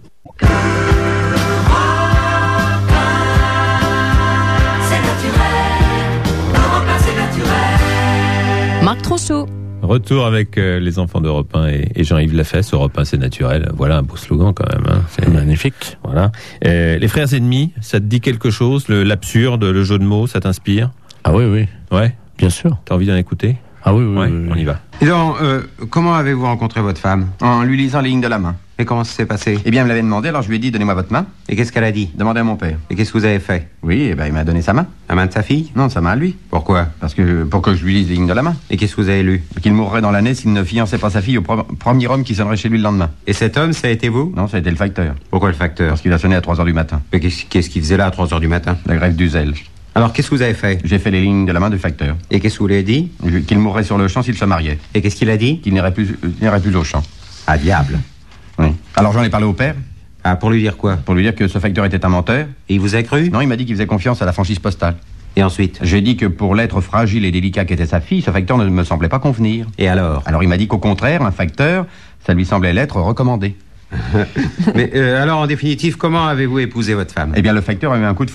Marc Tronchot. Retour avec les enfants d'Europe 1 et Jean-Yves Lafesse. Europe 1, c'est naturel. Voilà un beau slogan quand même. Hein. C'est magnifique. Voilà. Les frères ennemis, ça te dit quelque chose? L'absurde, le jeu de mots, ça t'inspire? Ah oui. Ouais. Bien sûr. T'as envie d'en écouter? Ah oui. On y va. Et donc, comment avez-vous rencontré votre femme? En lui lisant les lignes de la main. Et comment ça s'est passé? Eh bien, elle me l'avait demandé, alors je lui ai dit, donnez-moi votre main. Et qu'est-ce qu'elle a dit? Demandez à mon père. Et qu'est-ce que vous avez fait? Oui, il m'a donné sa main. La main de sa fille? Non, sa main à lui. Pourquoi? Pour que je lui lise les lignes de la main. Et qu'est-ce que vous avez lu? Qu'il mourrait dans l'année s'il ne fiançait pas sa fille au premier homme qui sonnerait chez lui le lendemain. Et cet homme, ça a été vous? Non, ça a été le facteur. Pourquoi le facteur? Parce qu'il a sonné à 3h du matin. Mais qu'est-ce qu'il faisait là à 3h du matin? La grève du zèle. Alors, qu'est-ce que vous avez fait? J'ai fait les lignes de la main du facteur. Et qu'est-ce que vous lui avez dit? Qu'il mourrait sur le champ s'il se mariait. Et qu'est-ce qu'il a dit? Qu'il n'irait plus au champ. Ah, diable. Oui. Alors, j'en ai parlé au père. Ah, pour lui dire quoi? Pour lui dire que ce facteur était un menteur. Et il vous a cru? Non, il m'a dit qu'il faisait confiance à la franchise postale. Et ensuite? J'ai dit que pour l'être fragile et délicat qu'était sa fille, ce facteur ne me semblait pas convenir. Et alors? Alors, il m'a dit qu'au contraire, un facteur, ça lui semblait l'être recommandé. Mais alors, en définitive, comment avez-vous épousé votre femme? Eh bien, le facteur a eu un coup de foudre.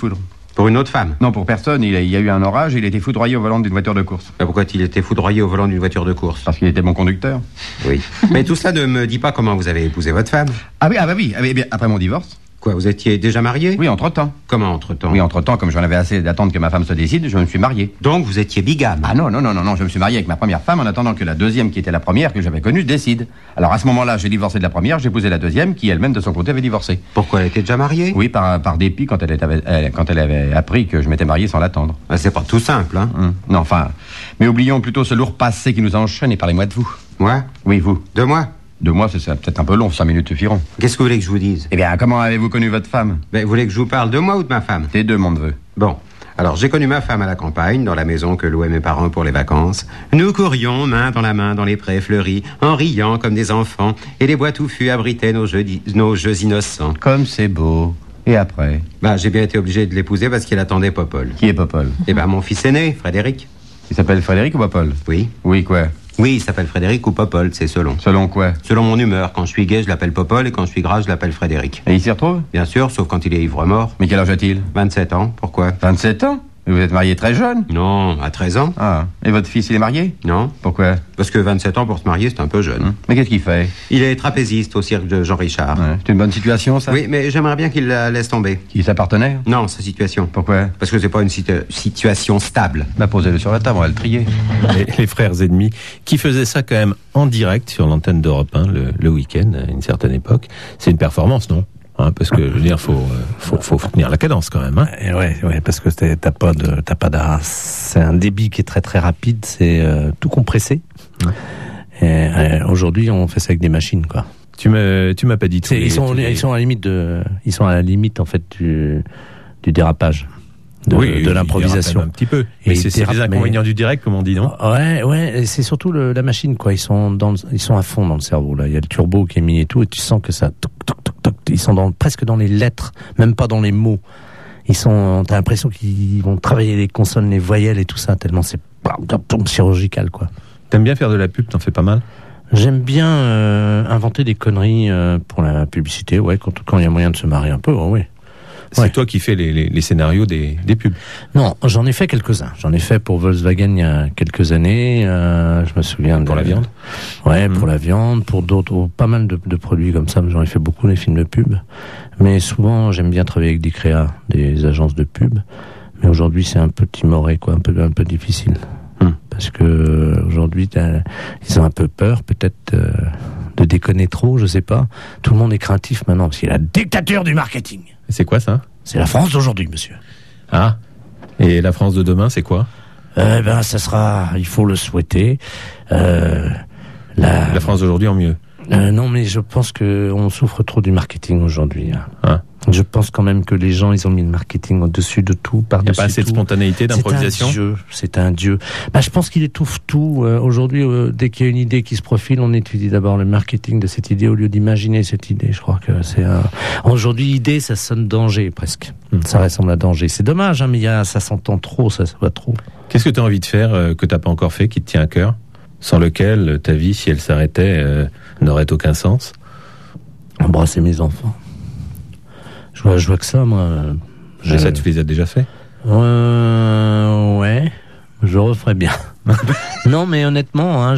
Pour une autre femme? Non, pour personne. Il y a eu un orage et il a été foudroyé au volant d'une voiture de course. Pourquoi a-t-il été foudroyé au volant d'une voiture de course? Parce qu'il était mon conducteur. Oui. Mais tout cela ne me dit pas comment vous avez épousé votre femme. Ah bah oui. Eh bien, après mon divorce. Quoi, vous étiez déjà marié? Oui, entre-temps. Comment entre-temps? Oui, entre-temps, comme j'en avais assez d'attendre que ma femme se décide, je me suis marié. Donc vous étiez bigame? Ah non, je me suis marié avec ma première femme en attendant que la deuxième, qui était la première que j'avais connue, décide. Alors à ce moment-là, j'ai divorcé de la première, j'ai épousé la deuxième, qui elle-même de son côté avait divorcé. Pourquoi, elle était déjà mariée? Oui, par dépit quand elle avait appris que je m'étais marié sans l'attendre. Ben, c'est pas tout simple, hein? Non, enfin... Mais oublions plutôt ce lourd passé qui nous enchaîne et parlez-moi de vous. Moi? Oui, vous. De moi? De moi, c'est peut-être un peu long, 5 minutes suffiront. Qu'est-ce que vous voulez que je vous dise? Eh bien, comment avez-vous connu votre femme? Ben, vous voulez que je vous parle de moi ou de ma femme? Des deux, mon neveu. Bon. Alors, j'ai connu ma femme à la campagne, dans la maison que louaient mes parents pour les vacances. Nous courions main dans la main dans les prés fleuris, en riant comme des enfants, et les bois touffus abritaient nos jeux innocents. Comme c'est beau. Et après? Ben, j'ai bien été obligé de l'épouser parce qu'il attendait Popol. Qui est Popol? Eh ben, mon fils aîné, Frédéric. Il s'appelle Frédéric ou Popol? Oui. Oui, quoi? Oui, il s'appelle Frédéric ou Popol, c'est selon. Selon quoi? Selon mon humeur. Quand je suis gai, je l'appelle Popol, et quand je suis gras, je l'appelle Frédéric. Et il s'y retrouve? Bien sûr, sauf quand il est ivre-mort. Mais quel âge a-t-il? 27 ans, pourquoi? 27 ans? Vous êtes marié très jeune? Non, à 13 ans. Ah. Et votre fils, il est marié? Non. Pourquoi? Parce que 27 ans pour se marier, c'est un peu jeune. Mais qu'est-ce qu'il fait? Il est trapéziste au cirque de Jean Richard. Ouais. C'est une bonne situation, ça? Oui, mais j'aimerais bien qu'il la laisse tomber. Qui s'appartenait? Non, sa situation. Pourquoi? Parce que c'est pas une situation stable. Bah, posez-le sur la table, on va le trier. Les frères ennemis, qui faisaient ça quand même en direct sur l'antenne d'Europe 1 le week-end, à une certaine époque. C'est une performance, non? Parce que, je veux dire, faut tenir la cadence quand même. Hein. Ouais, parce que t'as pas c'est un débit qui est très très rapide, c'est tout compressé. Et, aujourd'hui, on fait ça avec des machines, quoi. Tu m'as pas dit tout. Ils sont à la limite en fait du dérapage. De l'improvisation un petit peu. Mais c'est les inconvénients du direct, comme on dit, non? Ouais, c'est surtout la machine, quoi. Ils sont à fond dans le cerveau, là. Il y a le turbo qui est mis et tout, et tu sens que ça toc toc toc toc. Ils sont presque dans les lettres, même pas dans les mots. T'as l'impression qu'ils vont travailler les consonnes, les voyelles et tout ça, tellement c'est chirurgical, quoi. T'aimes bien faire de la pub, t'en fais pas mal? J'aime bien inventer des conneries pour la publicité, ouais, quand il y a moyen de se marrer un peu, ouais. C'est toi qui fais les scénarios des pubs? Non, j'en ai fait quelques-uns. J'en ai fait pour Volkswagen il y a quelques années. Je me souviens pour la viande. Ouais, pour la viande, pour d'autres, pas mal de produits comme ça. J'en ai fait beaucoup les films de pub. Mais souvent, j'aime bien travailler avec des créas, des agences de pub. Mais aujourd'hui, c'est un peu timoré, quoi, un peu difficile. Parce que aujourd'hui, ils ont un peu peur, peut-être, de déconner trop, je sais pas. Tout le monde est craintif maintenant, parce qu'il y a la dictature du marketing. C'est quoi ça? C'est la France d'aujourd'hui, monsieur. Ah. Et la France de demain, c'est quoi? Ça sera, il faut le souhaiter, la France d'aujourd'hui en mieux. Non, mais je pense que on souffre trop du marketing aujourd'hui. Ah. Je pense quand même que les gens, ils ont mis le marketing au-dessus de tout, par-dessus tout. Il n'y a pas assez de spontanéité, d'improvisation? C'est un dieu. Je pense qu'il étouffe tout. Aujourd'hui, dès qu'il y a une idée qui se profile, on étudie d'abord le marketing de cette idée au lieu d'imaginer cette idée. Je crois que c'est aujourd'hui, idée, ça sonne danger, presque. Ça ressemble à danger. C'est dommage, mais ça s'entend trop, ça va trop. Qu'est-ce que tu as envie de faire que tu n'as pas encore fait, qui te tient à cœur, sans lequel ta vie, si elle s'arrêtait, n'aurait aucun sens? Embrasser mes enfants. Je vois que ça, moi. Et ça, tu les as déjà fait? Ouais, je referais bien. Non, mais honnêtement,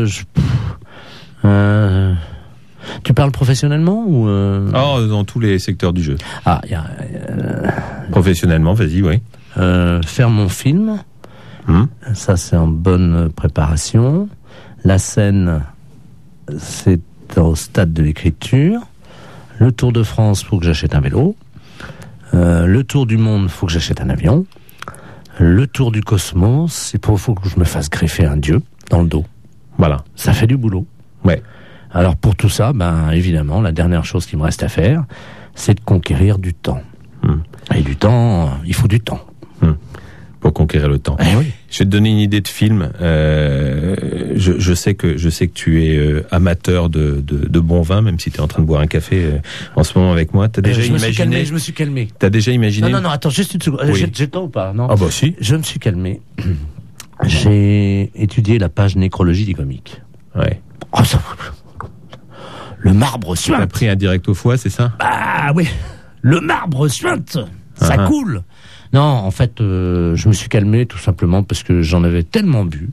tu parles professionnellement ou dans tous les secteurs du jeu. Ah, professionnellement, vas-y, oui. Faire mon film, ça c'est en bonne préparation. La scène, c'est au stade de l'écriture. Le Tour de France, faut que j'achète un vélo. Le Tour du monde, faut que j'achète un avion. Le Tour du cosmos, faut que je me fasse greffer un dieu dans le dos. Voilà. Ça fait du boulot. Ouais. Alors pour tout ça, évidemment, la dernière chose qui me reste à faire, c'est de conquérir du temps. Et du temps, il faut du temps. Pour conquérir le temps. Eh oui. Je vais te donner une idée de film. Je sais que tu es amateur de bon vin, même si tu es en train de boire un café en ce moment avec moi. T'as déjà imaginé? Je me suis calmé. T'as déjà imaginé? Non, attends, juste une seconde. Oui. J'ai le temps ou pas? Non. Ah bah si. Je me suis calmé. J'ai étudié la page nécrologie des comiques. Ouais. Oh, ça... Le marbre suinte. T'as pris un direct au foie, c'est ça? Ah oui. Le marbre suinte. Ça coule. Non, en fait, je me suis calmé tout simplement parce que j'en avais tellement bu,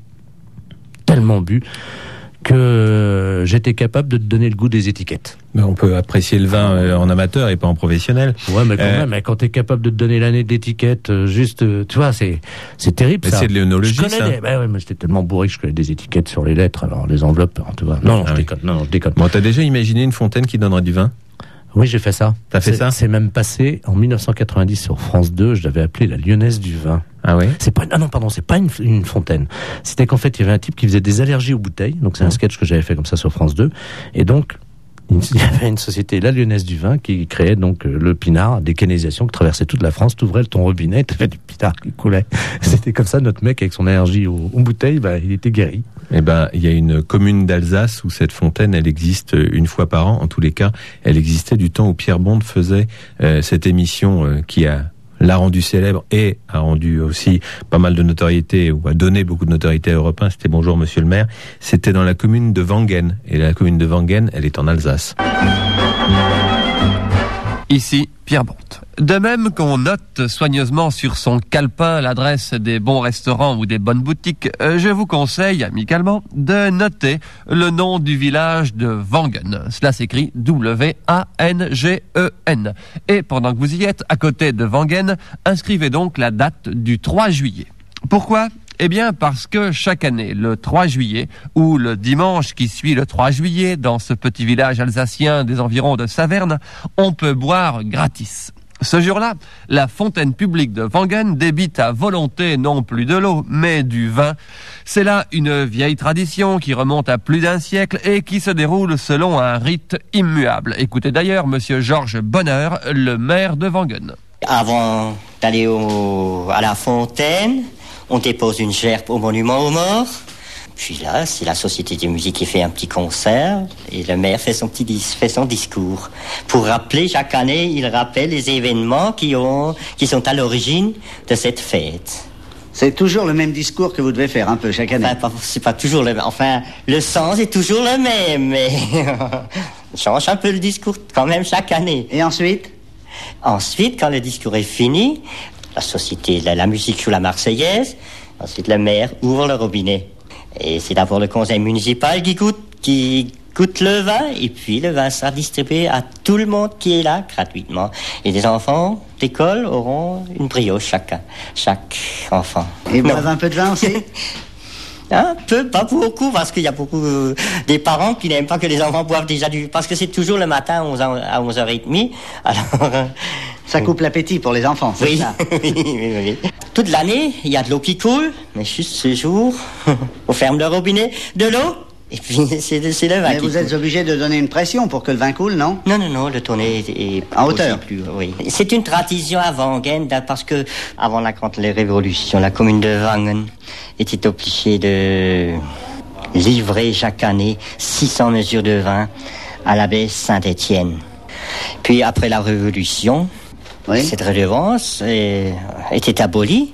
que j'étais capable de te donner le goût des étiquettes. Mais on peut apprécier le vin en amateur et pas en professionnel. Ouais, mais quand même, quand t'es capable de te donner l'année d'étiquette, tu vois, c'est terrible, mais ça. C'est de l'œnologie, ça. Ouais, mais j'étais tellement bourré que je connais des étiquettes sur les lettres, alors les enveloppes, tu vois. Non, je déconne. Bon, t'as déjà imaginé une fontaine qui donnerait du vin? Oui, j'ai fait ça. T'as fait ça? C'est même passé en 1990 sur France 2, je l'avais appelé la Lyonnaise du vin. Ah oui? C'est pas une fontaine. C'était qu'en fait, il y avait un type qui faisait des allergies aux bouteilles, donc c'est un sketch que j'avais fait comme ça sur France 2, et donc, il y avait une société, la Lyonnaise du vin, qui créait donc le pinard, des canalisations qui traversaient toute la France. T'ouvrais ton robinet, t'avais du pinard qui coulait. C'était comme ça, notre mec, avec son allergie aux bouteilles, il était guéri. Eh ben, il y a une commune d'Alsace où cette fontaine, elle existe une fois par an. En tous les cas, elle existait du temps où Pierre Bond faisait cette émission qui l'a rendu célèbre et a rendu aussi pas mal de notoriété, ou a donné beaucoup de notoriété à Europe 1. C'était Bonjour Monsieur le maire. C'était dans la commune de Wangen. Et la commune de Wangen, elle est en Alsace. Ici, Pierre Bonte. De même qu'on note soigneusement sur son calepin l'adresse des bons restaurants ou des bonnes boutiques, je vous conseille amicalement de noter le nom du village de Wangen. Cela s'écrit W-A-N-G-E-N. Et pendant que vous y êtes, à côté de Wangen, inscrivez donc la date du 3 juillet. Pourquoi ? Eh bien, parce que chaque année, le 3 juillet, ou le dimanche qui suit le 3 juillet, dans ce petit village alsacien des environs de Saverne, on peut boire gratis. Ce jour-là, la fontaine publique de Wangen débite à volonté non plus de l'eau, mais du vin. C'est là une vieille tradition qui remonte à plus d'un siècle et qui se déroule selon un rite immuable. Écoutez d'ailleurs Monsieur Georges Bonheur, le maire de Wangen. Avant d'aller à la fontaine, on dépose une gerbe au monument aux morts. Puis là, c'est la Société de musique qui fait un petit concert et le maire fait son discours. Pour rappeler, chaque année, il rappelle les événements qui sont à l'origine de cette fête. C'est toujours le même discours que vous devez faire un peu chaque année. C'est pas toujours le même. Enfin, le sens est toujours le même, mais on change un peu le discours quand même chaque année. Et ensuite ? Ensuite, quand le discours est fini, la société, la musique joue la Marseillaise. Ensuite, le maire ouvre le robinet. Et c'est d'abord le conseil municipal qui goûte le vin. Et puis, le vin sera distribué à tout le monde qui est là, gratuitement. Et les enfants d'école auront une brioche chaque enfant. Et boivent un peu de vin aussi? Un peu, pas beaucoup, parce qu'il y a beaucoup des parents qui n'aiment pas que les enfants boivent déjà du... Parce que c'est toujours le matin à 11h30. Alors... Ça coupe l'appétit pour les enfants, c'est ça? Oui. Toute l'année, il y a de l'eau qui coule, mais juste ce jour, on ferme le robinet, de l'eau, et puis c'est le vin. Mais vous êtes obligé de donner une pression pour que le vin coule, non? Non, le tonnet est en hauteur. Oui. C'est une tradition à Wangen, parce que avant la grande révolution, la commune de Wangen était obligée de livrer chaque année 600 mesures de vin à l'abbaye Saint-Étienne. Puis après la révolution, cette redevance était abolie.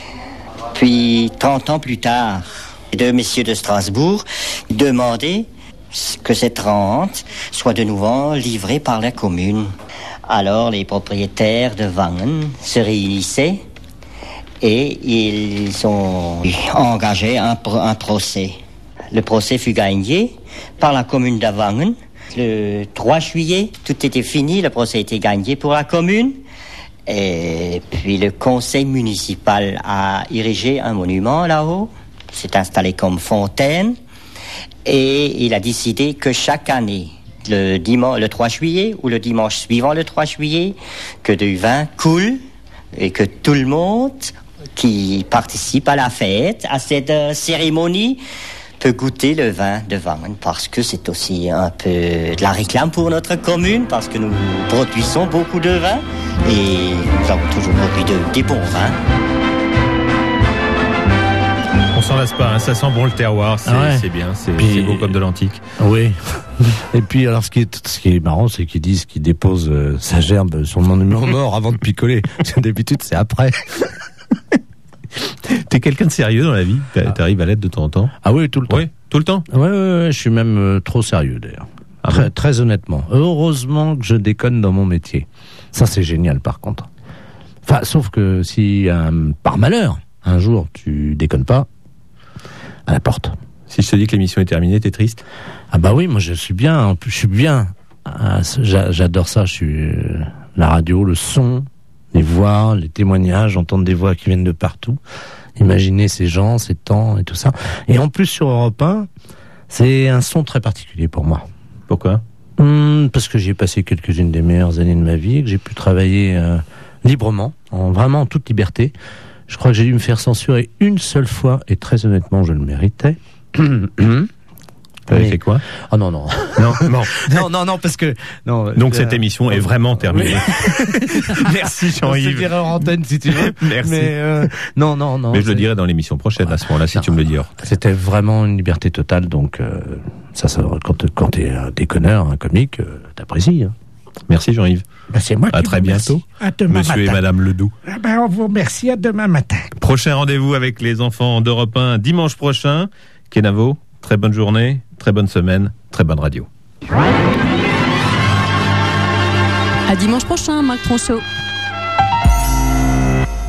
Puis 30 ans plus tard, deux messieurs de Strasbourg demandaient que cette rente soit de nouveau livrée par la commune. Alors les propriétaires de Wangen se réunissaient et ils ont engagé un procès. Le procès fut gagné par la commune de Wangen. Le 3 juillet, tout était fini, le procès était gagné pour la commune. Et puis le conseil municipal a érigé un monument là-haut. C'est installé comme fontaine. Et il a décidé que chaque année, le 3 juillet ou le dimanche suivant le 3 juillet, que du vin coule et que tout le monde qui participe à la fête, à cette cérémonie, peut goûter le vin de Wangen, parce que c'est aussi un peu de la réclame pour notre commune, parce que nous produisons beaucoup de vin et nous avons toujours produit des bons vins. On s'en lasse pas, ça sent bon le terroir, c'est bien, c'est beau comme de l'antique. Oui. Et puis alors ce qui est marrant, c'est qu'ils disent qu'ils déposent sa gerbe sur le monument mort avant de picoler. D'habitude c'est après. T'es quelqu'un de sérieux dans la vie? T'arrives à l'être de temps en temps? Ah oui, tout le temps. Oui, tout le temps? Ouais, je suis même trop sérieux d'ailleurs. Très honnêtement. Heureusement que je déconne dans mon métier. Ça c'est génial par contre. Enfin, sauf que si, par malheur, un jour, tu déconnes pas, à la porte. Si je te dis que l'émission est terminée, t'es triste? Ah bah oui, moi je suis bien. En plus, je suis bien. J'adore ça. Je suis la radio, le son, les voix, les témoignages, entendre des voix qui viennent de partout. Imaginer ces gens, ces temps et tout ça. Et en plus sur Europe 1, c'est un son très particulier pour moi. Pourquoi? Parce que j'y ai passé quelques-unes des meilleures années de ma vie, que j'ai pu travailler librement, vraiment en toute liberté. Je crois que j'ai dû me faire censurer une seule fois, et très honnêtement, je le méritais. T'avais fait quoi? Oh non, non. Non, parce que... Non, donc cette émission est vraiment terminée. Merci Jean-Yves. Je te dirai en antenne si tu veux. Merci. Mais non. Mais je le dirai dans l'émission prochaine à ce moment-là, si tu me le dis. C'était vraiment une liberté totale, donc ça quand t'es un déconneur, un comique, t'apprécies. Hein. Merci Jean-Yves. Ben, c'est moi qui à très bientôt. À demain Monsieur matin. et Madame Ledoux. Ah ben, on vous remercie, à demain matin. Prochain rendez-vous avec les enfants d'Europe 1 dimanche prochain. Kenavo, très bonne journée, très bonne semaine, très bonne radio. À dimanche prochain, Marc Tronchot.